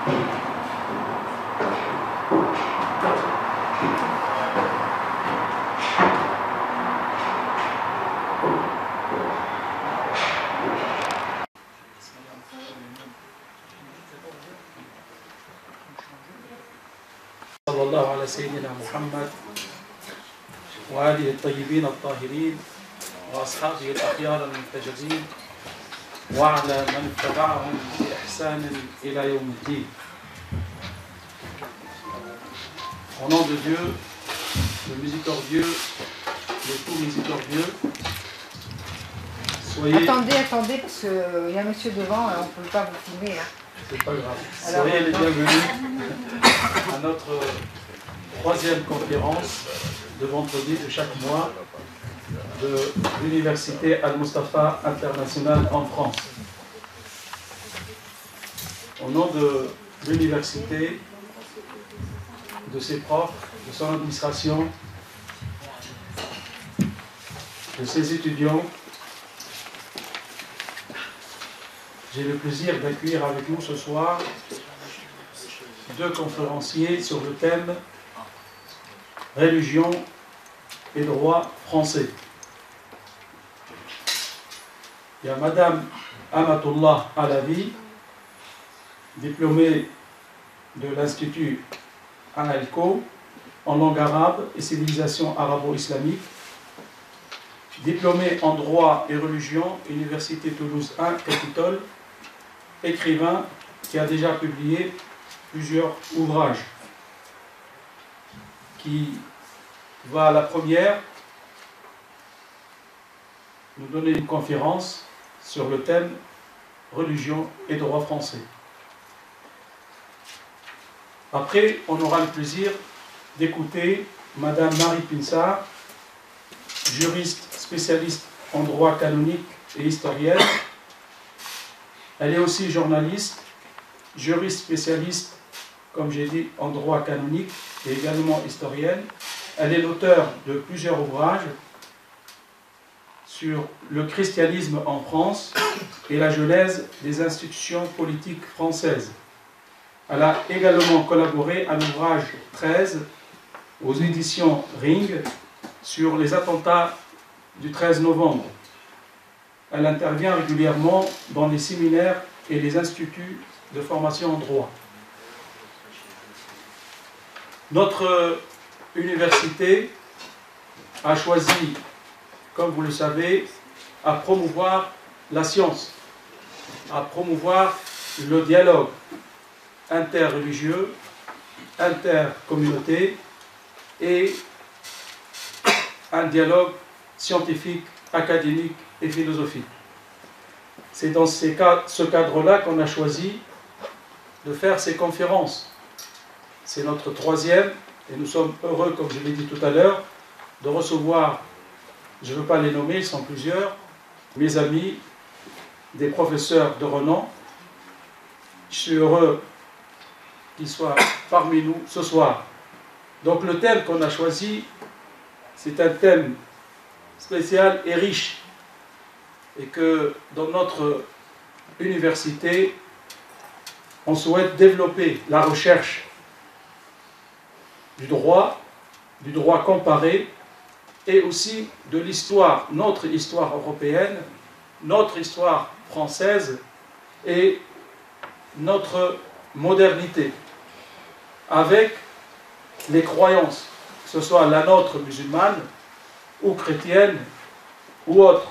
صلى الله على سيدنا محمد وآله الطيبين الطاهرين وأصحابه الأخيار المنتجبين وعلى من اتبعهم بإحسان إلى يوم الدين. Au nom de Dieu, le miséricordieux, le tout miséricordieux, soyez... Attendez, parce qu'il y a un monsieur devant, on ne peut pas vous filmer là. C'est pas grave. Soyez les bienvenus à notre troisième conférence de vendredi de chaque mois de l'Université Al-Mustafa International en France. Au nom de l'université, de ses profs, de son administration, de ses étudiants, j'ai le plaisir d'accueillir avec nous ce soir deux conférenciers sur le thème religion et droit français. Il y a Madame Amatullah Alavi, diplômée de l'Institut Analco en langue arabe et civilisation arabo-islamique, diplômée en droit et religion, Université Toulouse 1, Capitole, écrivain qui a déjà publié plusieurs ouvrages, qui va à la première nous donner une conférence sur le thème religion et droit français. Après, on aura le plaisir d'écouter Madame Marie Pinsard, juriste spécialiste en droit canonique et historienne. Elle est aussi journaliste, juriste spécialiste, comme j'ai dit, en droit canonique et également historienne. Elle est l'auteur de plusieurs ouvrages sur le christianisme en France et la genèse des institutions politiques françaises. Elle a également collaboré à l'ouvrage 13 aux éditions Ring sur les attentats du 13 novembre. Elle intervient régulièrement dans les séminaires et les instituts de formation en droit. Notre université a choisi, comme vous le savez, à promouvoir la science, à promouvoir le dialogue interreligieux, intercommunauté et un dialogue scientifique, académique et philosophique. C'est dans ce cadre-là qu'on a choisi de faire ces conférences. C'est notre troisième et nous sommes heureux, comme je l'ai dit tout à l'heure, de recevoir, je ne veux pas les nommer, ils sont plusieurs, mes amis, des professeurs de renom. Je suis heureux qu'ils soient parmi nous ce soir. Donc le thème qu'on a choisi, c'est un thème spécial et riche, et que dans notre université, on souhaite développer la recherche du droit comparé, et aussi de l'histoire, notre histoire européenne, notre histoire française et notre modernité, avec les croyances, que ce soit la nôtre musulmane ou chrétienne ou autre.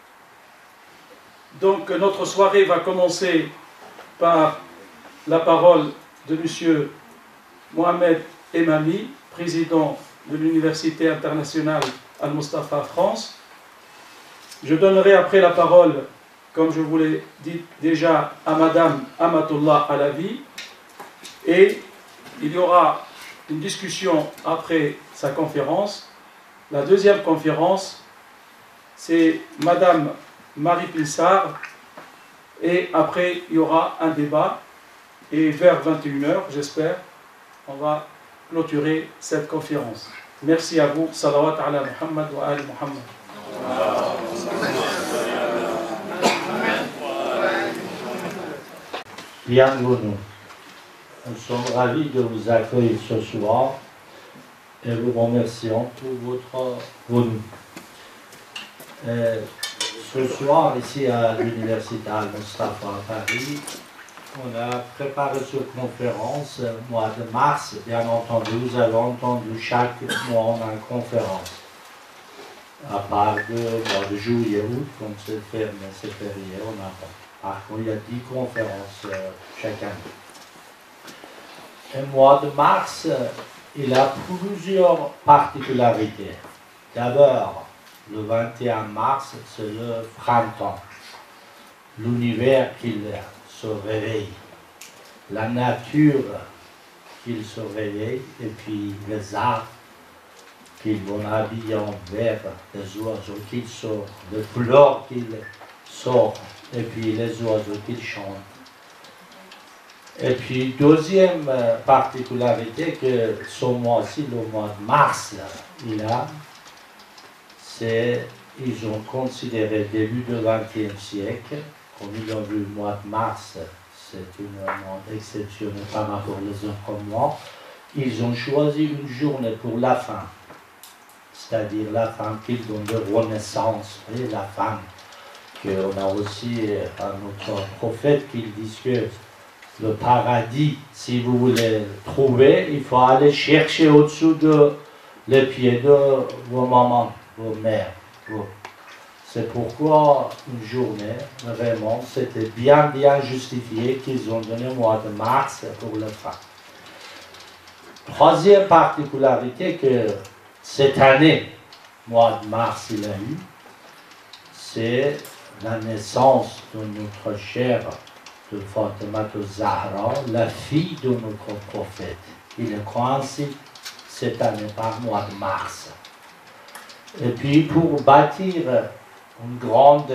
Donc notre soirée va commencer par la parole de M. Mohamed Emami, président de l'Université internationale Al-Mustafa France. Je donnerai après la parole, comme je vous l'ai dit déjà, à Madame Amatullah Alavi, et il y aura une discussion après sa conférence. La deuxième conférence, c'est Madame Marie Pinsard, et après il y aura un débat, et vers 21h, j'espère, on va clôturer cette conférence. Merci à vous. Salawat ala Muhammad wa ali Muhammad. Yang Gunu, nous sommes ravis de vous accueillir ce soir et vous remercions pour votre venue. Ce soir, ici à l'Université Al-Mustafa à Paris, on a préparé cette conférence au mois de mars. Bien entendu, vous avez entendu chaque mois on a une conférence. À part de mois de juillet, août, comme c'est fermé, c'est férié, on n'a pas. Par contre, il y a 10 conférences chaque année. Le mois de mars, il a plusieurs particularités. D'abord, le 21 mars, c'est le printemps. L'univers qui se réveille. La nature qui se réveille. Et puis les arbres qui vont habiller en vert. Les oiseaux qui sortent. Les fleurs qui sortent. Et puis les oiseaux qui chantent. Et puis, deuxième particularité que ce mois-ci, le mois de mars, ils ont considéré début du XXe siècle, comme ils ont vu le mois de mars, c'est un mois exceptionnel par rapport aux autres mois, ils ont choisi une journée pour la femme, c'est-à-dire la femme qui donne de renaissance, et la femme, qu'on a aussi un autre prophète qui dit que le paradis, si vous voulez le trouver, il faut aller chercher au-dessous de les pieds de vos mamans, vos mères. C'est pourquoi une journée, vraiment, c'était bien justifié qu'ils ont donné le mois de mars pour les femmes. Troisième particularité que cette année, mois de mars, il a eu, c'est la naissance de notre chère de Fatima Zahra, la fille de notre prophète. Il est coïncide cette année par mois de mars. Et puis pour bâtir une grande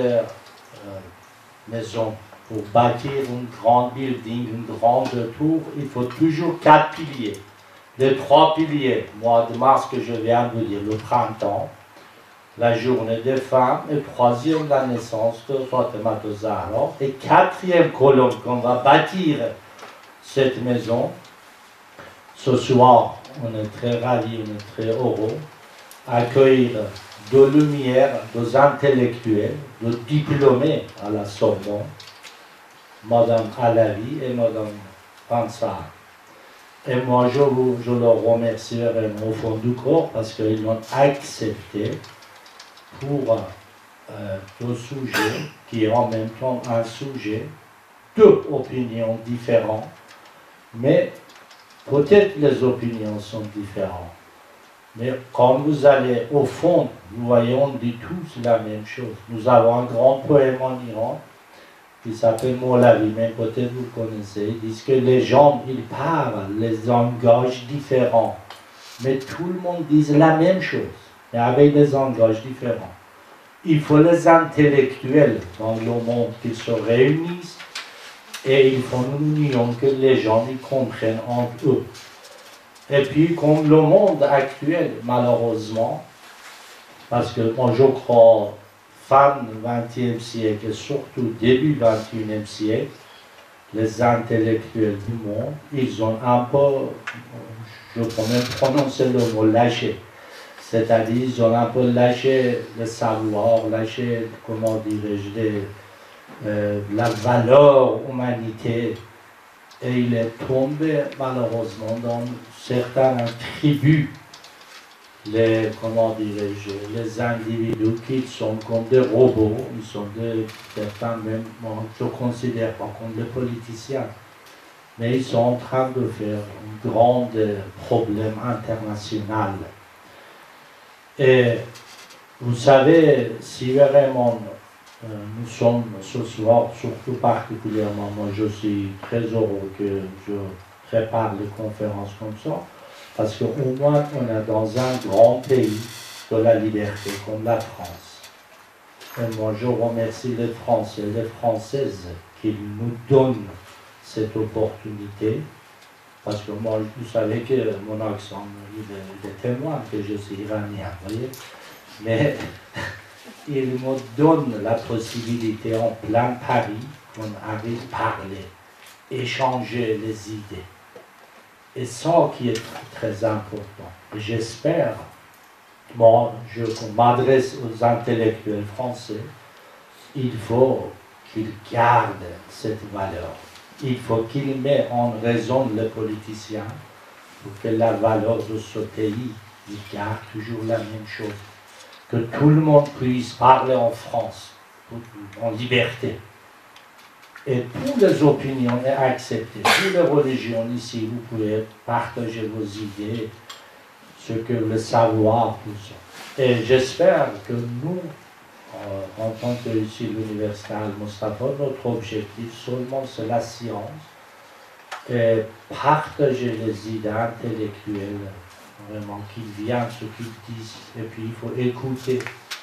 maison, pour bâtir une grande building, une grande tour, il faut toujours 4 piliers. Les 3 piliers, mois de mars que je viens de dire, le printemps, la journée des femmes, et troisième, la naissance de Fatima Zahra, et quatrième colonne qu'on va bâtir cette maison. Ce soir, on est très ravis, on est très heureux, accueillir de lumière, des intellectuels, de diplômés à la Sorbonne, Madame Alavi et Madame Pansar. Et moi, je leur remercierai au fond du corps parce qu'ils l'ont accepté pour deux sujets qui est en même temps un sujet, 2 opinions différentes, mais peut-être les opinions sont différentes. Mais quand vous allez au fond, nous voyons, on dit tous la même chose. Nous avons un grand poème en Iran qui s'appelle Moulavi, mais peut-être vous le connaissez. Ils disent que les gens, ils parlent les langages différents, mais tout le monde dit la même chose, mais avec des langages différents. Il faut les intellectuels dans le monde qui se réunissent et ils font une union que les gens ils comprennent entre eux. Et puis, comme le monde actuel, malheureusement, parce que moi je crois, fin du XXe siècle et surtout début du XXIe siècle, les intellectuels du monde, ils ont un peu, je peux même prononcer le mot lâché. C'est-à-dire, ils ont un peu lâché le savoir, lâché, comment dirais-je, la valeur humanité. Et il est tombé, malheureusement, dans certaines tribus, les individus qui sont comme des robots, ils sont certains même, je ne considère pas comme des politiciens, mais ils sont en train de faire un grand problème international. Et vous savez, si vraiment nous sommes ce soir, surtout particulièrement, moi je suis très heureux que je prépare les conférences comme ça, parce qu'au moins on est dans un grand pays de la liberté comme la France. Et moi je remercie les Français et les Françaises qui nous donnent cette opportunité, parce que moi, vous savez que mon accent, il est témoin que je suis iranien, vous voyez, mais il me donne la possibilité en plein Paris qu'on arrive à parler, échanger les idées. Et ça qui est très important. Et j'espère, moi, je m'adresse aux intellectuels français, il faut qu'ils gardent cette valeur. Il faut qu'ils mettent en raison les politiciens pour que la valeur de ce pays, ils gardent toujours la même chose. Que tout le monde puisse parler en France, en liberté. Et toutes les opinions sont acceptées. Toutes les religions ici, vous pouvez partager vos idées, ce que le savoir, tout ça. Et j'espère que nous, en tant que ici l'Université Al-Mustafa, notre objectif seulement c'est la science et partager les idées intellectuelles, vraiment qu'ils viennent ce qu'ils disent, et puis il faut écouter,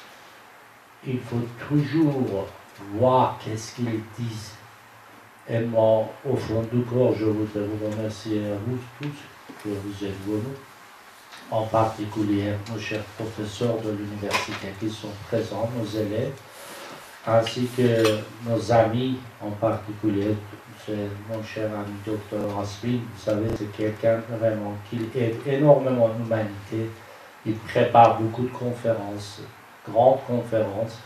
il faut toujours voir qu'est-ce qu'ils disent. Et moi, au fond du corps, je voudrais vous remercier à vous tous que vous êtes venus, en particulier nos chers professeurs de l'université qui sont présents, nos élèves, ainsi que nos amis, en particulier, c'est mon cher ami Dr Asmin, vous savez, c'est quelqu'un vraiment qui aide énormément l'humanité, il prépare beaucoup de conférences, grandes conférences,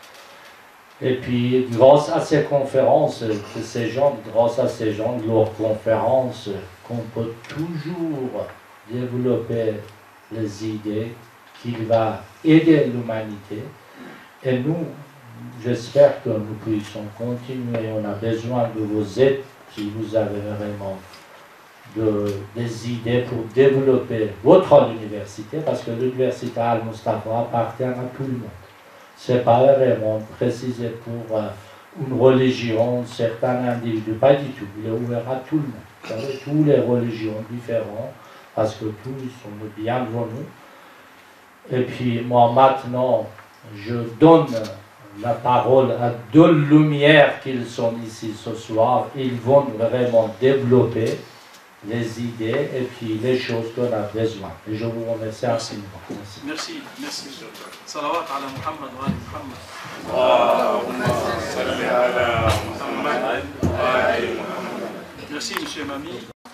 et puis grâce à ces conférences, grâce à ces gens, de leurs conférences, qu'on peut toujours développer les idées qui vont aider l'humanité. Et nous, j'espère que nous puissions continuer. On a besoin de vos aides si vous avez vraiment des idées pour développer votre université, parce que l'université Al-Mustafa appartient à tout le monde. Ce n'est pas vraiment précisé pour une religion, certains individus, pas du tout. Il est ouvert à tout le monde. Vous savez, toutes les religions différentes, parce que tous sont bienvenus. Et puis moi maintenant, je donne la parole à deux lumières qui sont ici ce soir. Ils vont vraiment développer les idées et puis les choses qu'on a besoin. Et je vous remercie infiniment. Merci. Merci. Salawat ala Muhammad wa ala Muhammad. Merci, monsieur Mami.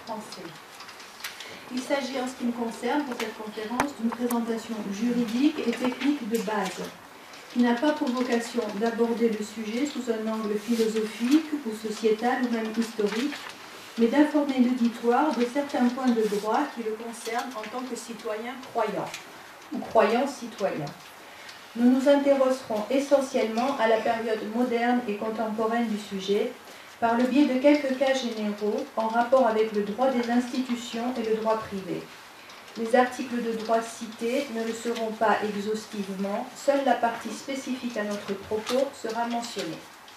Il s'agit en ce qui me concerne pour cette conférence d'une présentation juridique et technique de base qui n'a pas pour vocation d'aborder le sujet sous un angle philosophique ou sociétal ou même historique, mais d'informer l'auditoire de certains points de droit qui le concernent en tant que citoyen croyant ou croyant citoyen. Nous nous intéresserons essentiellement à la période moderne et contemporaine du sujet, par le biais de quelques cas généraux en rapport avec le droit des institutions et le droit privé. Les articles de droit cités ne le seront pas exhaustivement, seule la partie spécifique à notre propos sera mentionnée.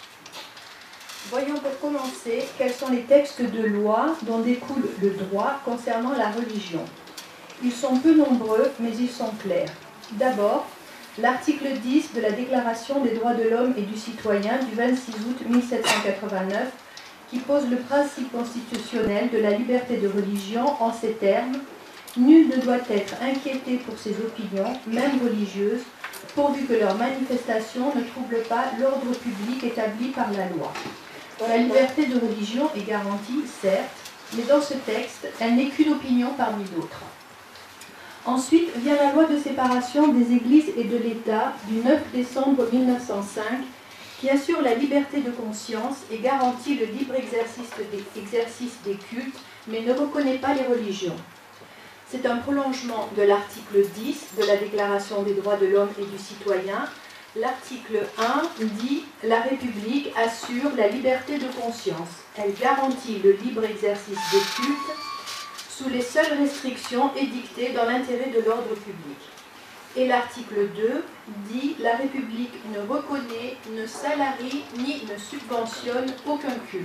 Voyons pour commencer quels sont les textes de loi dont découle le droit concernant la religion. Ils sont peu nombreux, mais ils sont clairs. D'abord, l'article 10 de la Déclaration des droits de l'homme et du citoyen du 26 août 1789 qui pose le principe constitutionnel de la liberté de religion en ces termes: nul ne doit être inquiété pour ses opinions, même religieuses, pourvu que leur manifestation ne trouble pas l'ordre public établi par la loi. La liberté de religion est garantie, certes, mais dans ce texte, elle n'est qu'une opinion parmi d'autres. Ensuite vient la loi de séparation des églises et de l'État du 9 décembre 1905 qui assure la liberté de conscience et garantit le libre exercice des cultes, mais ne reconnaît pas les religions. C'est un prolongement de l'article 10 de la Déclaration des droits de l'homme et du citoyen. L'article 1 dit « La République assure la liberté de conscience. Elle garantit le libre exercice des cultes sous les seules restrictions édictées dans l'intérêt de l'ordre public. » Et l'article 2 dit « La République ne reconnaît, ne salarie ni ne subventionne aucun culte. »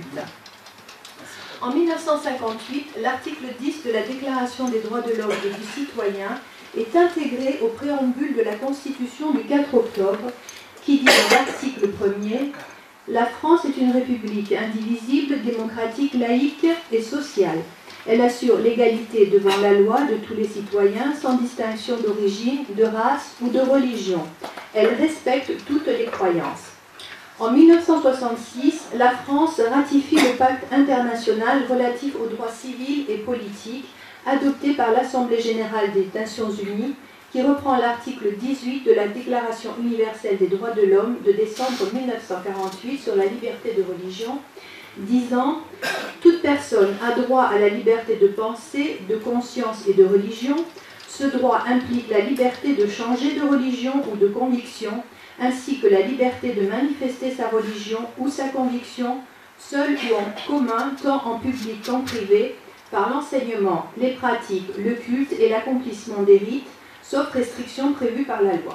En 1958, l'article 10 de la Déclaration des droits de l'homme et du citoyen est intégré au préambule de la Constitution du 4 octobre qui dit dans l'article 1er « La France est une république indivisible, démocratique, laïque et sociale. Elle assure l'égalité devant la loi de tous les citoyens sans distinction d'origine, de race ou de religion. Elle respecte toutes les croyances. » En 1966, la France ratifie le pacte international relatif aux droits civils et politiques adopté par l'Assemblée générale des Nations unies, qui reprend l'article 18 de la Déclaration universelle des droits de l'homme de décembre 1948 sur la liberté de religion, disant « Toute personne a droit à la liberté de pensée, de conscience et de religion. Ce droit implique la liberté de changer de religion ou de conviction, ainsi que la liberté de manifester sa religion ou sa conviction, seule ou en commun, tant en public qu'en privé, par l'enseignement, les pratiques, le culte et l'accomplissement des rites, sauf restrictions prévues par la loi. »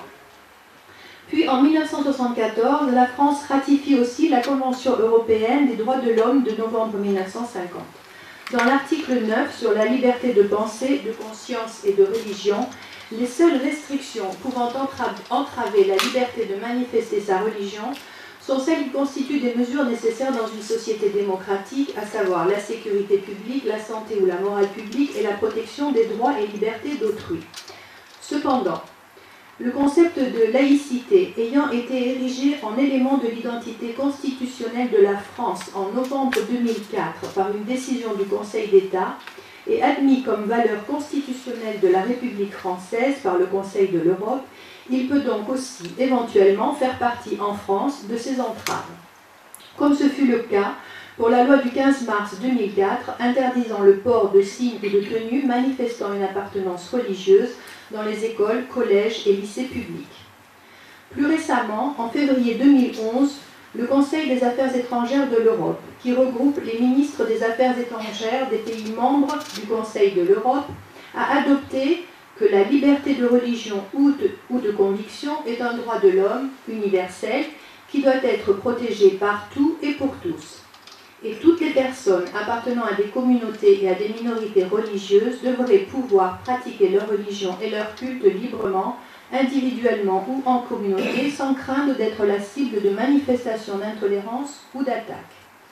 Puis en 1974, la France ratifie aussi la Convention européenne des droits de l'homme de novembre 1950. Dans l'article 9 sur la liberté de pensée, de conscience et de religion, les seules restrictions pouvant entraver la liberté de manifester sa religion sont celles qui constituent des mesures nécessaires dans une société démocratique, à savoir la sécurité publique, la santé ou la morale publique et la protection des droits et libertés d'autrui. Cependant, le concept de laïcité ayant été érigé en élément de l'identité constitutionnelle de la France en novembre 2004 par une décision du Conseil d'État et admis comme valeur constitutionnelle de la République française par le Conseil de l'Europe, il peut donc aussi éventuellement faire partie en France de ces entraves. Comme ce fut le cas pour la loi du 15 mars 2004 interdisant le port de signes et de tenues manifestant une appartenance religieuse dans les écoles, collèges et lycées publics. Plus récemment, en février 2011, le Conseil des affaires étrangères de l'Europe, qui regroupe les ministres des Affaires étrangères des pays membres du Conseil de l'Europe, a adopté que la liberté de religion ou de conviction est un droit de l'homme universel qui doit être protégé partout et pour tous. Et toutes les personnes appartenant à des communautés et à des minorités religieuses devraient pouvoir pratiquer leur religion et leur culte librement, individuellement ou en communauté, sans craindre d'être la cible de manifestations d'intolérance ou d'attaques.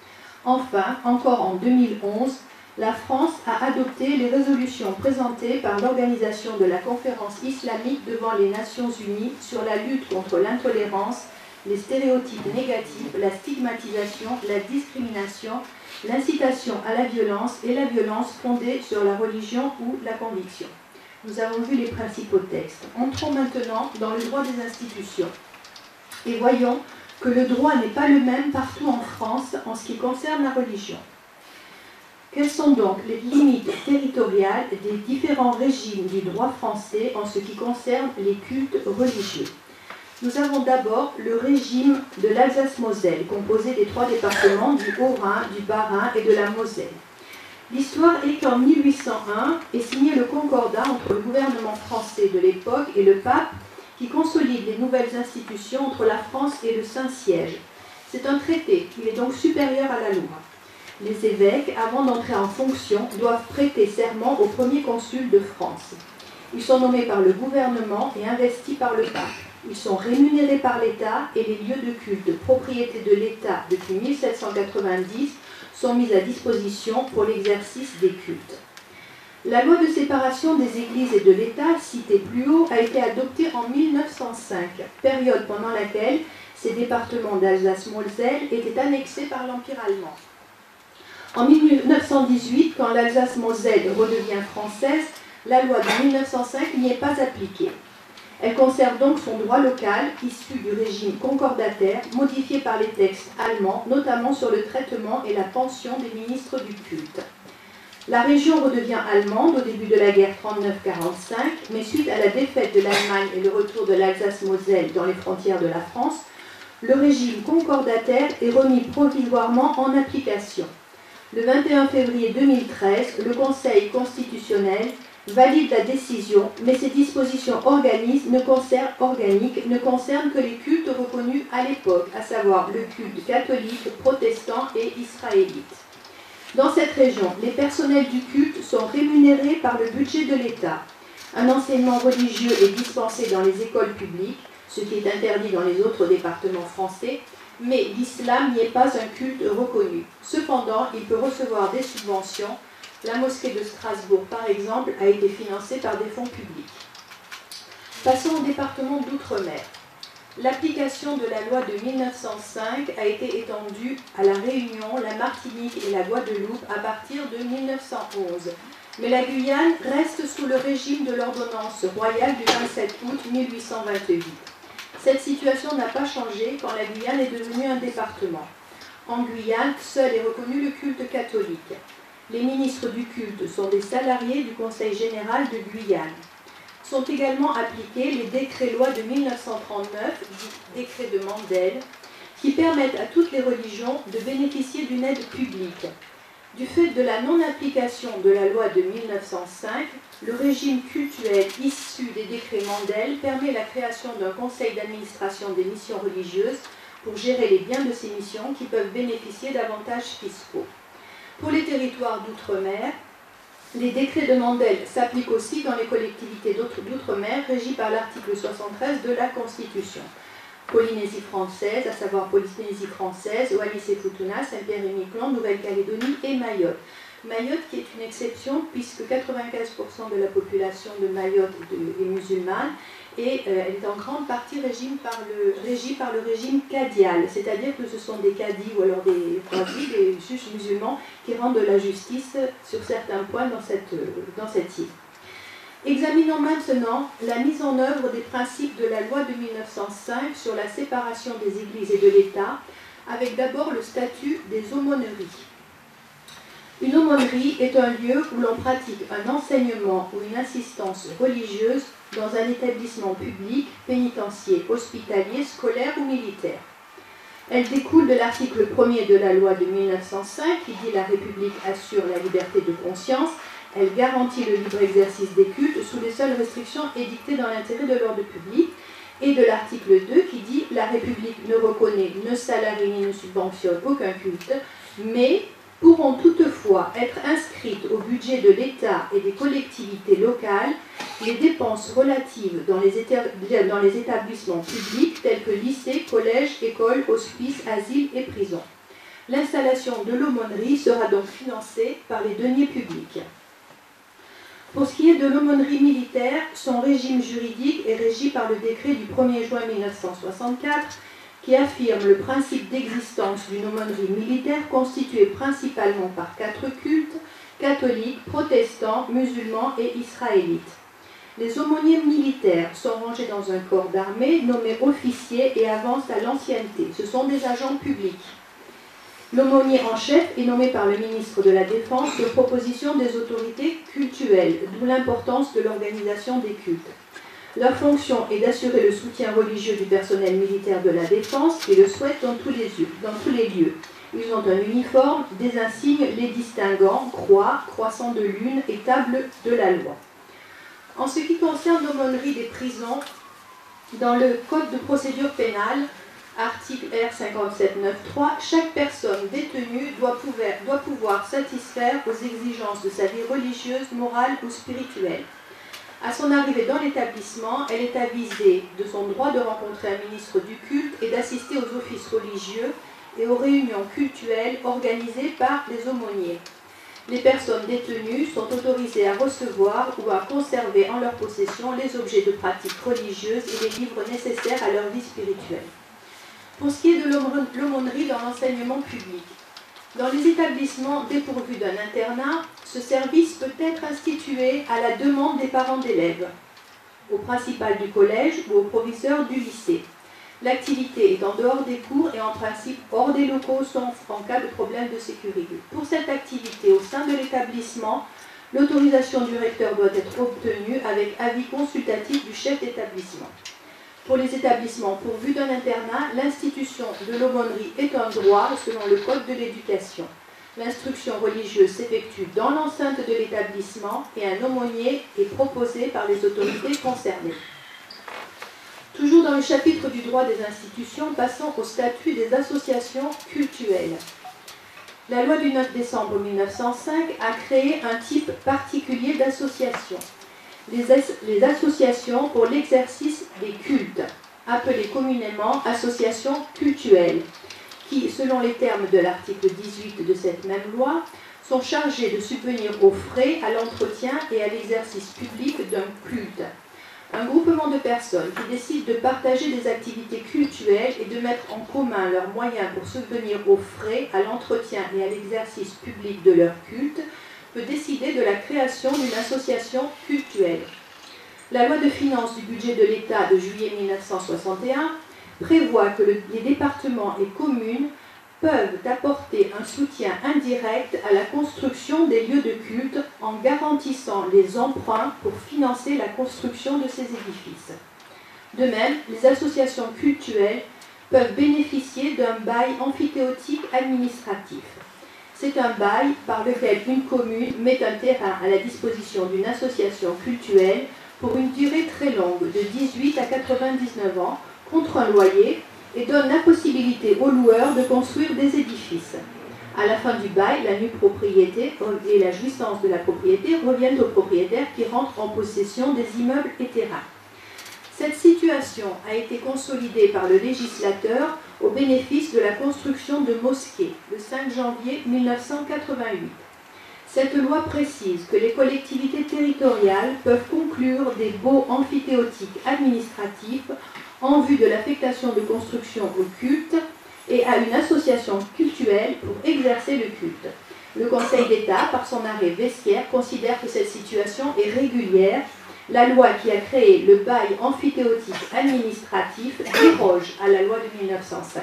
Enfin, encore en 2011, la France a adopté les résolutions présentées par l'Organisation de la Conférence islamique devant les Nations unies sur la lutte contre l'intolérance, les stéréotypes négatifs, la stigmatisation, la discrimination, l'incitation à la violence et la violence fondée sur la religion ou la conviction. Nous avons vu les principaux textes. Entrons maintenant dans le droit des institutions. Et voyons que le droit n'est pas le même partout en France en ce qui concerne la religion. Quelles sont donc les limites territoriales des différents régimes du droit français en ce qui concerne les cultes religieux? Nous avons d'abord le régime de l'Alsace-Moselle, composé des 3 départements du Haut-Rhin, du Bas-Rhin et de la Moselle. L'histoire est qu'en 1801 est signé le concordat entre le gouvernement français de l'époque et le pape qui consolide les nouvelles institutions entre la France et le Saint-Siège. C'est un traité, il est donc supérieur à la loi. Les évêques, avant d'entrer en fonction, doivent prêter serment au premier consul de France. Ils sont nommés par le gouvernement et investis par le pape. Ils sont rémunérés par l'État et les lieux de culte, propriété de l'État depuis 1790, sont mis à disposition pour l'exercice des cultes. La loi de séparation des églises et de l'État, citée plus haut, a été adoptée en 1905, période pendant laquelle ces départements d'Alsace-Moselle étaient annexés par l'Empire allemand. En 1918, quand l'Alsace-Moselle redevient française, la loi de 1905 n'y est pas appliquée. Elle conserve donc son droit local, issu du régime concordataire, modifié par les textes allemands, notamment sur le traitement et la pension des ministres du culte. La région redevient allemande au début de la guerre 39-45, mais suite à la défaite de l'Allemagne et le retour de l'Alsace-Moselle dans les frontières de la France, le régime concordataire est remis provisoirement en application. Le 21 février 2013, le Conseil constitutionnel valide la décision, mais ces dispositions organiques ne concernent que les cultes reconnus à l'époque, à savoir le culte catholique, protestant et israélite. Dans cette région, les personnels du culte sont rémunérés par le budget de l'État. Un enseignement religieux est dispensé dans les écoles publiques, ce qui est interdit dans les autres départements français, mais l'islam n'y est pas un culte reconnu. Cependant, il peut recevoir des subventions. La mosquée de Strasbourg, par exemple, a été financée par des fonds publics. Passons au département d'Outre-mer. L'application de la loi de 1905 a été étendue à la Réunion, la Martinique et la Guadeloupe à partir de 1911. Mais la Guyane reste sous le régime de l'ordonnance royale du 27 août 1828. Cette situation n'a pas changé quand la Guyane est devenue un département. En Guyane, seul est reconnu le culte catholique. Les ministres du culte sont des salariés du Conseil général de Guyane. Sont également appliqués les décrets-lois de 1939, dits décrets de Mandel, qui permettent à toutes les religions de bénéficier d'une aide publique. Du fait de la non-application de la loi de 1905, le régime cultuel issu des décrets Mandel permet la création d'un conseil d'administration des missions religieuses pour gérer les biens de ces missions qui peuvent bénéficier d'avantages fiscaux. Pour les territoires d'outre-mer, les décrets de Mandel s'appliquent aussi dans les collectivités d'outre-mer régies par l'article 73 de la Constitution. Polynésie française, à savoir Polynésie française, Wallis-et-Futuna, Saint-Pierre-et-Miquelon, Nouvelle-Calédonie et Mayotte. Mayotte qui est une exception puisque 95% de la population de Mayotte est musulmane et elle est en grande partie régie par le régime cadial, c'est-à-dire que ce sont des cadis ou alors des qadis, des juges musulmans qui rendent la justice sur certains points dans cette île. Examinons maintenant la mise en œuvre des principes de la loi de 1905 sur la séparation des églises et de l'État, avec d'abord le statut des aumôneries. Une aumônerie est un lieu où l'on pratique un enseignement ou une assistance religieuse dans un établissement public, pénitentiaire, hospitalier, scolaire ou militaire. Elle découle de l'article 1er de la loi de 1905 qui dit « La République assure la liberté de conscience ». Elle garantit le libre exercice des cultes sous les seules restrictions édictées dans l'intérêt de l'ordre public. Et de l'article 2 qui dit « La République ne reconnaît, ne salarie ni ne subventionne aucun culte, mais pourront toutefois être inscrites au budget de l'État et des collectivités locales les dépenses relatives dans les établissements publics tels que lycées, collèges, écoles, hospices, asiles et prisons. L'installation de l'aumônerie sera donc financée par les deniers publics. » Pour ce qui est de l'aumônerie militaire, son régime juridique est régi par le décret du 1er juin 1964 qui affirme le principe d'existence d'une aumônerie militaire constituée principalement par 4 cultes, catholiques, protestants, musulmans et israélites. Les aumôniers militaires sont rangés dans un corps d'armée nommé officier et avancent à l'ancienneté. Ce sont des agents publics. L'aumônier en chef est nommé par le ministre de la Défense sur proposition des autorités cultuelles, d'où l'importance de l'organisation des cultes. Leur fonction est d'assurer le soutien religieux du personnel militaire de la Défense qui le souhaite dans tous les lieux. Ils ont un uniforme, des insignes les distinguant, croix, croissant de lune et table de la loi. En ce qui concerne l'aumônerie des prisons, dans le Code de procédure pénale, article R5793, chaque personne détenue doit pouvoir satisfaire aux exigences de sa vie religieuse, morale ou spirituelle. À son arrivée dans l'établissement, elle est avisée de son droit de rencontrer un ministre du culte et d'assister aux offices religieux et aux réunions cultuelles organisées par les aumôniers. Les personnes détenues sont autorisées à recevoir ou à conserver en leur possession les objets de pratique religieuse et les livres nécessaires à leur vie spirituelle. Pour ce qui est de l'aumônerie dans l'enseignement public, dans les établissements dépourvus d'un internat, ce service peut être institué à la demande des parents d'élèves, au principal du collège ou au proviseur du lycée. L'activité est en dehors des cours et en principe hors des locaux sauf en cas de problème de sécurité. Pour cette activité au sein de l'établissement, l'autorisation du recteur doit être obtenue avec avis consultatif du chef d'établissement. Pour les établissements pourvus d'un internat, l'institution de l'aumônerie est un droit selon le Code de l'éducation. L'instruction religieuse s'effectue dans l'enceinte de l'établissement et un aumônier est proposé par les autorités concernées. Toujours dans le chapitre du droit des institutions, passons au statut des associations cultuelles. La loi du 9 décembre 1905 a créé un type particulier d'association. Les associations pour l'exercice des cultes, appelées communément associations cultuelles, qui, selon les termes de l'article 18 de cette même loi, sont chargées de subvenir aux frais, à l'entretien et à l'exercice public d'un culte. Un groupement de personnes qui décident de partager des activités cultuelles et de mettre en commun leurs moyens pour subvenir aux frais, à l'entretien et à l'exercice public de leur culte peut décider de la création d'une association cultuelle. La loi de finances du budget de l'État de juillet 1961 prévoit que les départements et communes peuvent apporter un soutien indirect à la construction des lieux de culte en garantissant les emprunts pour financer la construction de ces édifices. De même, les associations cultuelles peuvent bénéficier d'un bail emphytéotique administratif. C'est un bail par lequel une commune met un terrain à la disposition d'une association cultuelle pour une durée très longue, de 18 à 99 ans, contre un loyer, et donne la possibilité aux loueurs de construire des édifices. À la fin du bail, la nue propriété et la jouissance de la propriété reviennent aux propriétaires qui rentrent en possession des immeubles et terrains. Cette situation a été consolidée par le législateur au bénéfice de la construction de mosquées le 5 janvier 1988. Cette loi précise que les collectivités territoriales peuvent conclure des baux emphytéotiques administratifs en vue de l'affectation de construction au culte et à une association cultuelle pour exercer le culte. Le Conseil d'État, par son arrêt Vessière, considère que cette situation est régulière. La loi qui a créé le bail emphytéotique administratif déroge à la loi de 1905.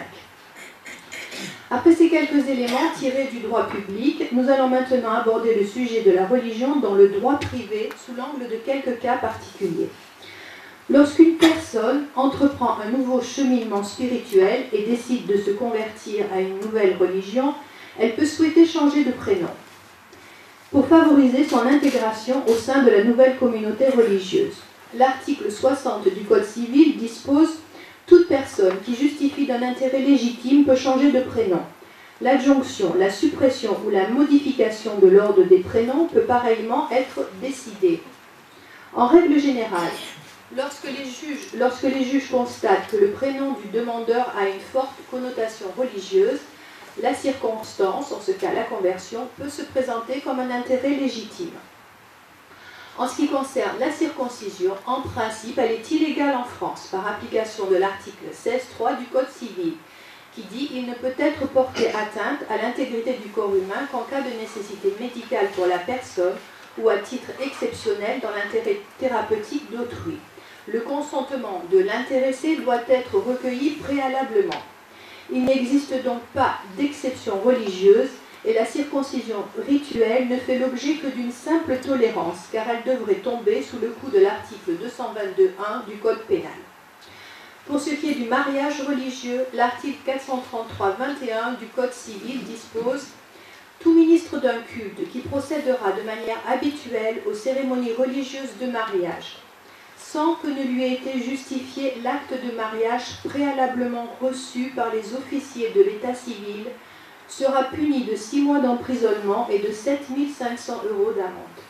Après ces quelques éléments tirés du droit public, nous allons maintenant aborder le sujet de la religion dans le droit privé sous l'angle de quelques cas particuliers. Lorsqu'une personne entreprend un nouveau cheminement spirituel et décide de se convertir à une nouvelle religion, elle peut souhaiter changer de prénom pour favoriser son intégration au sein de la nouvelle communauté religieuse. L'article 60 du Code civil dispose « Toute personne qui justifie d'un intérêt légitime peut changer de prénom. L'adjonction, la suppression ou la modification de l'ordre des prénoms peut pareillement être décidée. En règle générale, lorsque les juges constatent que le prénom du demandeur a une forte connotation religieuse, la circonstance, en ce cas la conversion, peut se présenter comme un intérêt légitime. En ce qui concerne la circoncision, en principe, elle est illégale en France par application de l'article 16.3 du Code civil, qui dit « Il ne peut être porté atteinte à l'intégrité du corps humain qu'en cas de nécessité médicale pour la personne ou à titre exceptionnel dans l'intérêt thérapeutique d'autrui. Le consentement de l'intéressé doit être recueilli préalablement. Il n'existe donc pas d'exception religieuse et la circoncision rituelle ne fait l'objet que d'une simple tolérance, car elle devrait tomber sous le coup de l'article 222.1 du Code pénal. Pour ce qui est du mariage religieux, l'article 433.21 du Code civil dispose « Tout ministre d'un culte qui procédera de manière habituelle aux cérémonies religieuses de mariage, sans que ne lui ait été justifié l'acte de mariage préalablement reçu par les officiers de l'état civil, sera puni de 6 mois d'emprisonnement et de 7 500 € d'amende. »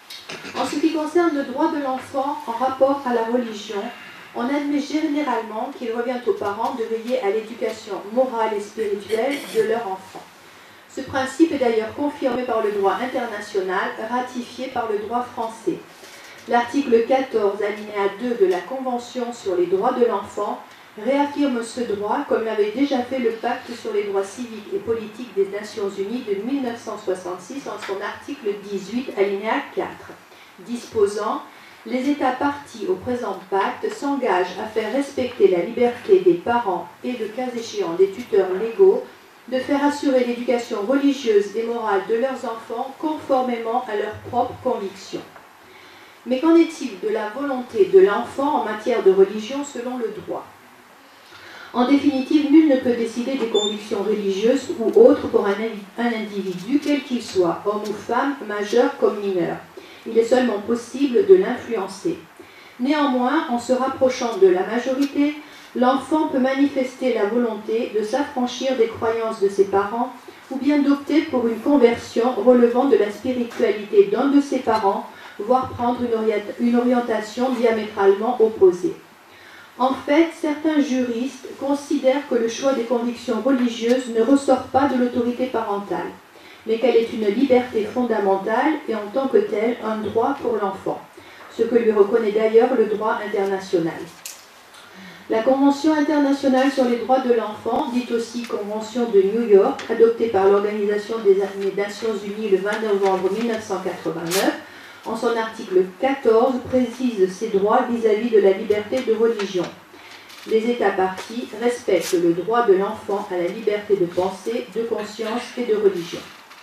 En ce qui concerne le droit de l'enfant en rapport à la religion, on admet généralement qu'il revient aux parents de veiller à l'éducation morale et spirituelle de leur enfant. Ce principe est d'ailleurs confirmé par le droit international, ratifié par le droit français. L'article 14, alinéa 2 de la Convention sur les droits de l'enfant réaffirme ce droit comme l'avait déjà fait le Pacte sur les droits civiques et politiques des Nations Unies de 1966 en son article 18, alinéa 4, disposant « Les États partis au présent pacte s'engagent à faire respecter la liberté des parents et, le cas échéant, des tuteurs légaux, de faire assurer l'éducation religieuse et morale de leurs enfants conformément à leurs propres convictions. » Mais qu'en est-il de la volonté de l'enfant en matière de religion selon le droit? En définitive, nul ne peut décider des convictions religieuses ou autres pour un individu, quel qu'il soit, homme ou femme, majeur comme mineur. Il est seulement possible de l'influencer. Néanmoins, en se rapprochant de la majorité, l'enfant peut manifester la volonté de s'affranchir des croyances de ses parents ou bien d'opter pour une conversion relevant de la spiritualité d'un de ses parents, voire prendre une orientation diamétralement opposée. En fait, certains juristes considèrent que le choix des convictions religieuses ne ressort pas de l'autorité parentale, mais qu'elle est une liberté fondamentale et en tant que telle un droit pour l'enfant, ce que lui reconnaît d'ailleurs le droit international. La Convention internationale sur les droits de l'enfant, dite aussi Convention de New York, adoptée par l'Organisation des Nations Unies le 20 novembre 1989, en son article 14, précise ses droits vis-à-vis de la liberté de religion. Les États parties respectent le droit de l'enfant à la liberté de pensée, de conscience et de religion.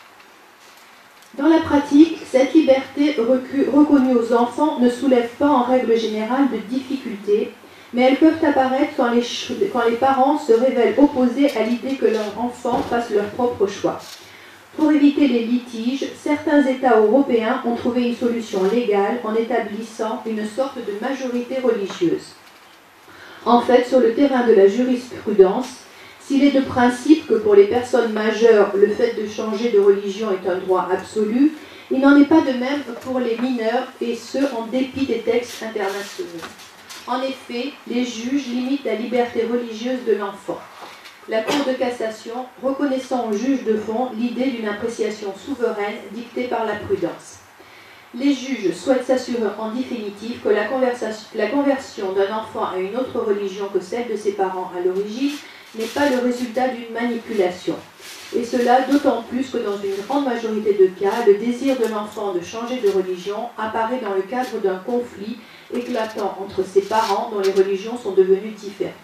Dans la pratique, cette liberté reconnue aux enfants ne soulève pas en règle générale de difficultés, mais elles peuvent apparaître quand les parents se révèlent opposés à l'idée que leur enfant fasse leur propre choix. Pour éviter les litiges, certains États européens ont trouvé une solution légale en établissant une sorte de majorité religieuse. En fait, sur le terrain de la jurisprudence, s'il est de principe que pour les personnes majeures, le fait de changer de religion est un droit absolu, il n'en est pas de même pour les mineurs, et ce, en dépit des textes internationaux. En effet, les juges limitent la liberté religieuse de l'enfant. La Cour de cassation reconnaissant aux juges de fond l'idée d'une appréciation souveraine dictée par la prudence. Les juges souhaitent s'assurer en définitive que la conversion d'un enfant à une autre religion que celle de ses parents à l'origine n'est pas le résultat d'une manipulation. Et cela d'autant plus que dans une grande majorité de cas, le désir de l'enfant de changer de religion apparaît dans le cadre d'un conflit éclatant entre ses parents dont les religions sont devenues différentes.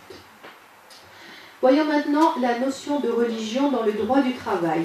Voyons maintenant la notion de religion dans le droit du travail.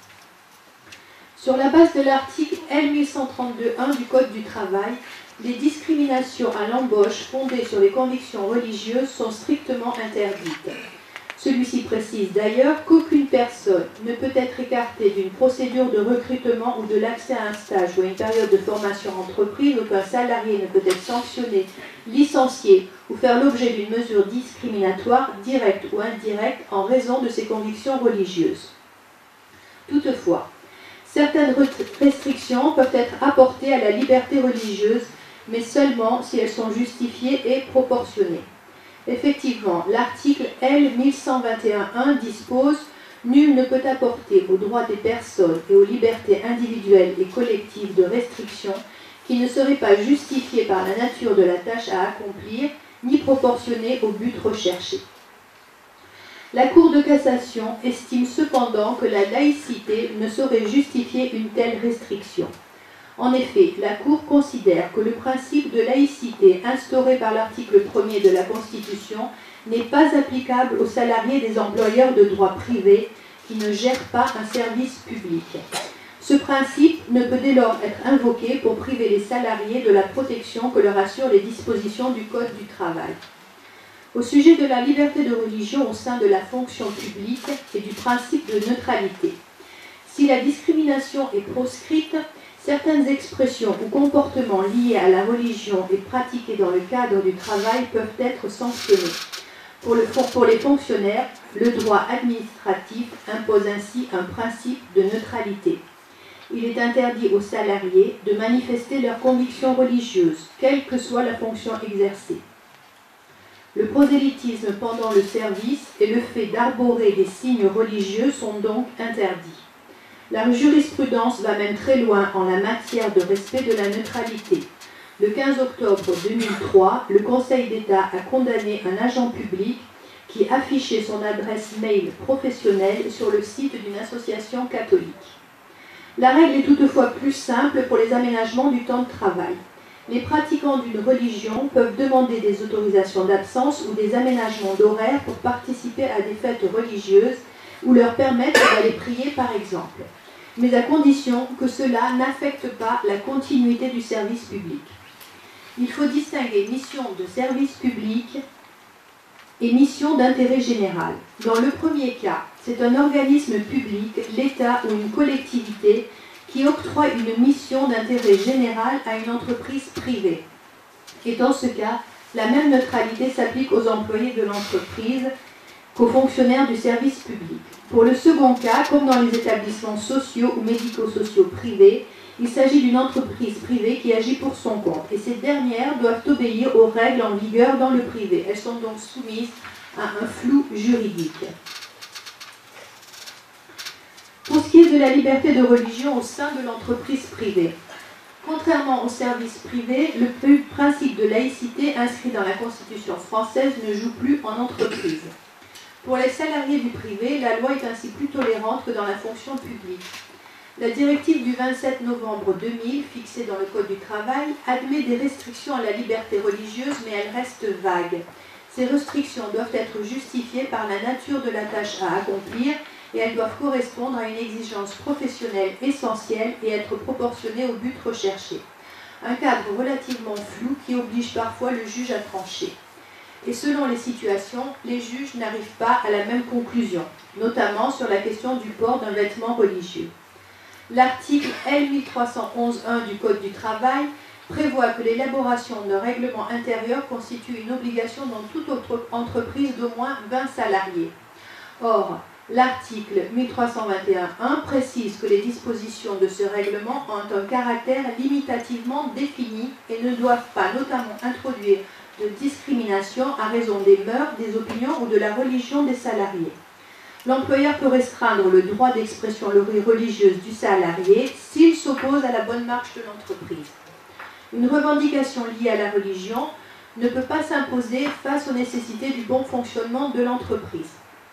Sur la base de l'article L1132-1 du Code du travail, les discriminations à l'embauche fondées sur les convictions religieuses sont strictement interdites. Celui-ci précise d'ailleurs qu'aucune personne ne peut être écartée d'une procédure de recrutement ou de l'accès à un stage ou à une période de formation en entreprise, aucun salarié ne peut être sanctionné, licencié ou faire l'objet d'une mesure discriminatoire, directe ou indirecte, en raison de ses convictions religieuses. Toutefois, certaines restrictions peuvent être apportées à la liberté religieuse, mais seulement si elles sont justifiées et proportionnées. Effectivement, l'article L1121-1 dispose « Nul ne peut apporter aux droits des personnes et aux libertés individuelles et collectives de restrictions qui ne seraient pas justifiées par la nature de la tâche à accomplir, ni proportionnées au but recherché. » La Cour de cassation estime cependant que la laïcité ne saurait justifier une telle restriction. En effet, la Cour considère que le principe de laïcité instauré par l'article 1er de la Constitution n'est pas applicable aux salariés des employeurs de droit privé qui ne gèrent pas un service public. Ce principe ne peut dès lors être invoqué pour priver les salariés de la protection que leur assurent les dispositions du Code du travail. Au sujet de la liberté de religion au sein de la fonction publique et du principe de neutralité. Si la discrimination est proscrite, certaines expressions ou comportements liés à la religion et pratiqués dans le cadre du travail peuvent être sanctionnés. Pour les fonctionnaires, le droit administratif impose ainsi un principe de neutralité. Il est interdit aux salariés de manifester leurs convictions religieuses, quelle que soit la fonction exercée. Le prosélytisme pendant le service et le fait d'arborer des signes religieux sont donc interdits. La jurisprudence va même très loin en la matière de respect de la neutralité. Le 15 octobre 2003, le Conseil d'État a condamné un agent public qui affichait son adresse mail professionnelle sur le site d'une association catholique. La règle est toutefois plus simple pour les aménagements du temps de travail. Les pratiquants d'une religion peuvent demander des autorisations d'absence ou des aménagements d'horaire pour participer à des fêtes religieuses ou leur permettre d'aller prier par exemple, mais à condition que cela n'affecte pas la continuité du service public. Il faut distinguer mission de service public et mission d'intérêt général. Dans le premier cas, c'est un organisme public, l'État ou une collectivité qui octroie une mission d'intérêt général à une entreprise privée. Et dans ce cas, la même neutralité s'applique aux employés de l'entreprise qu'aux fonctionnaires du service public. Pour le second cas, comme dans les établissements sociaux ou médico-sociaux privés, il s'agit d'une entreprise privée qui agit pour son compte, et ces dernières doivent obéir aux règles en vigueur dans le privé. Elles sont donc soumises à un flou juridique. Pour ce qui est de la liberté de religion au sein de l'entreprise privée, Contrairement aux services privés, le principe de laïcité inscrit dans la Constitution française ne joue plus en entreprise. Pour les salariés du privé, la loi est ainsi plus tolérante que dans la fonction publique. La directive du 27 novembre 2000, fixée dans le Code du travail, admet des restrictions à la liberté religieuse, mais elles restent vagues. Ces restrictions doivent être justifiées par la nature de la tâche à accomplir et elles doivent correspondre à une exigence professionnelle essentielle et être proportionnées au but recherché. Un cadre relativement flou qui oblige parfois le juge à trancher. Et selon les situations, les juges n'arrivent pas à la même conclusion, notamment sur la question du port d'un vêtement religieux. L'article L1311-1 du Code du travail prévoit que l'élaboration d'un règlement intérieur constitue une obligation dans toute autre entreprise d'au moins 20 salariés. Or, l'article 1321-1 précise que les dispositions de ce règlement ont un caractère limitativement défini et ne doivent pas notamment introduire de discrimination à raison des mœurs, des opinions ou de la religion des salariés. L'employeur peut restreindre le droit d'expression religieuse du salarié s'il s'oppose à la bonne marche de l'entreprise. Une revendication liée à la religion ne peut pas s'imposer face aux nécessités du bon fonctionnement de l'entreprise.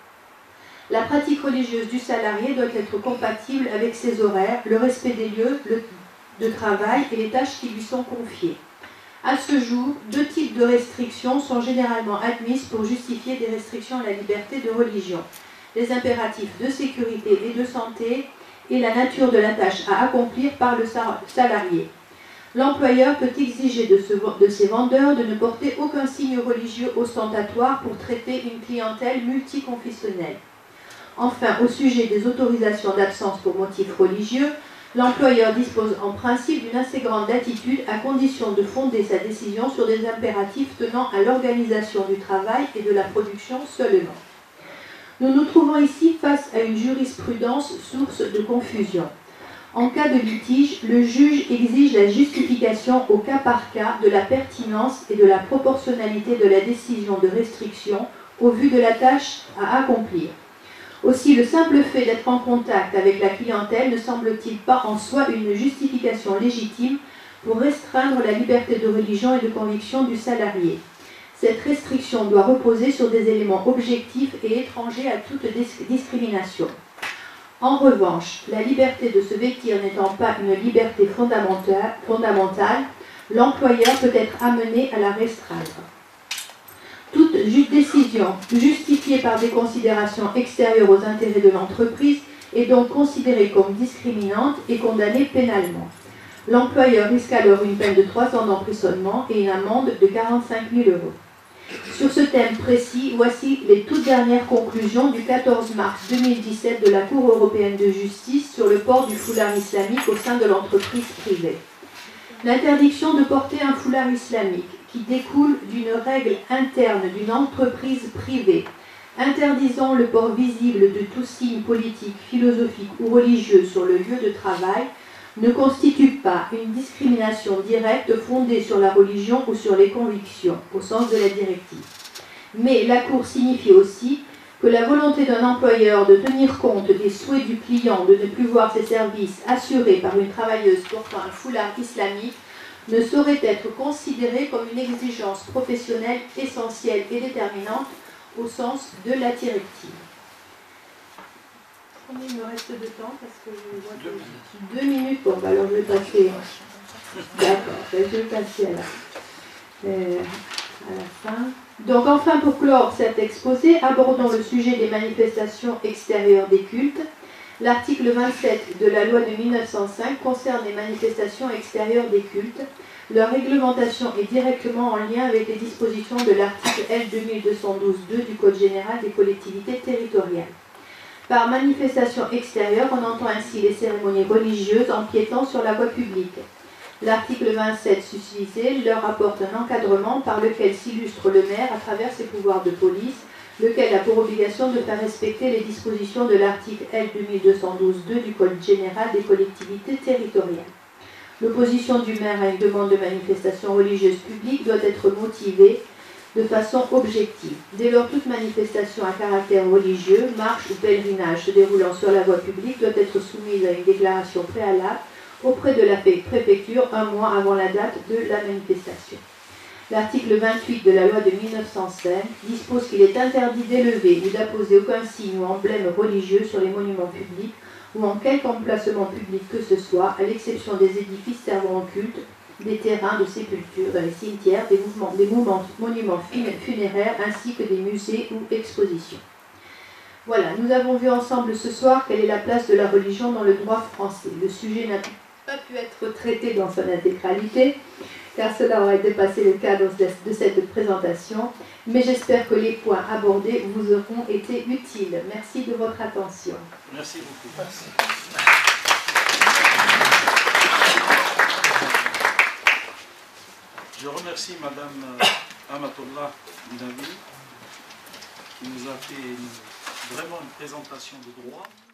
La pratique religieuse du salarié doit être compatible avec ses horaires, le respect des lieux de travail et les tâches qui lui sont confiées. À ce jour, deux types de restrictions sont généralement admises pour justifier des restrictions à la liberté de religion. Les impératifs de sécurité et de santé et la nature de la tâche à accomplir par le salarié. L'employeur peut exiger de ses vendeurs de ne porter aucun signe religieux ostentatoire pour traiter une clientèle multiconfessionnelle. Enfin, au sujet des autorisations d'absence pour motifs religieux, l'employeur dispose en principe d'une assez grande latitude à condition de fonder sa décision sur des impératifs tenant à l'organisation du travail et de la production seulement. Nous nous trouvons ici face à une jurisprudence source de confusion. En cas de litige, le juge exige la justification au cas par cas de la pertinence et de la proportionnalité de la décision de restriction au vu de la tâche à accomplir. Aussi, le simple fait d'être en contact avec la clientèle ne semble-t-il pas en soi une justification légitime pour restreindre la liberté de religion et de conviction du salarié. Cette restriction doit reposer sur des éléments objectifs et étrangers à toute discrimination. En revanche, la liberté de se vêtir n'étant pas une liberté fondamentale, l'employeur peut être amené à la restreindre. Toute décision justifiée par des considérations extérieures aux intérêts de l'entreprise est donc considérée comme discriminante et condamnée pénalement. L'employeur risque alors une peine de 3 ans d'emprisonnement et une amende de 45 000 €. Sur ce thème précis, voici les toutes dernières conclusions du 14 mars 2017 de la Cour européenne de justice sur le port du foulard islamique au sein de l'entreprise privée. L'interdiction de porter un foulard islamique, qui découle d'une règle interne d'une entreprise privée, interdisant le port visible de tout signe politique, philosophique ou religieux sur le lieu de travail, ne constitue pas une discrimination directe fondée sur la religion ou sur les convictions, au sens de la directive. Mais la Cour signifie aussi que la volonté d'un employeur de tenir compte des souhaits du client de ne plus voir ses services assurés par une travailleuse portant un foulard islamique ne saurait être considérée comme une exigence professionnelle essentielle et déterminante au sens de la directive. Combien il me reste de temps? Parce que je vois que 2 minutes. Bon, bah alors je vais passer. D'accord, je vais passer à la fin. Donc, enfin, pour clore cet exposé, abordons le sujet des manifestations extérieures des cultes. L'article 27 de la loi de 1905 concerne les manifestations extérieures des cultes. Leur réglementation est directement en lien avec les dispositions de l'article L. 2212-2 du Code général des collectivités territoriales. Par manifestation extérieure, on entend ainsi les cérémonies religieuses empiétant sur la voie publique. L'article 27 susvisé leur apporte un encadrement par lequel s'illustre le maire à travers ses pouvoirs de police, lequel a pour obligation de faire respecter les dispositions de l'article L. 2212-2 du Code général des collectivités territoriales. L'opposition du maire à une demande de manifestation religieuse publique doit être motivée de façon objective. Dès lors, toute manifestation à caractère religieux, marche ou pèlerinage se déroulant sur la voie publique doit être soumise à une déclaration préalable auprès de la préfecture un mois avant la date de la manifestation. L'article 28 de la loi de 1905 dispose qu'il est interdit d'élever ou d'apposer aucun signe ou emblème religieux sur les monuments publics ou en quelque emplacement public que ce soit, à l'exception des édifices servant au culte, des terrains de sépulture, dans les cimetières, des monuments funéraires ainsi que des musées ou expositions. Voilà, nous avons vu ensemble ce soir quelle est la place de la religion dans le droit français. Le sujet n'a pas pu être traité dans son intégralité, car cela aurait dépassé le cadre de cette présentation, mais j'espère que les points abordés vous auront été utiles. Merci de votre attention. Merci beaucoup. Merci. Je remercie Madame Amatullah Ndawi qui nous a fait vraiment une présentation de droit.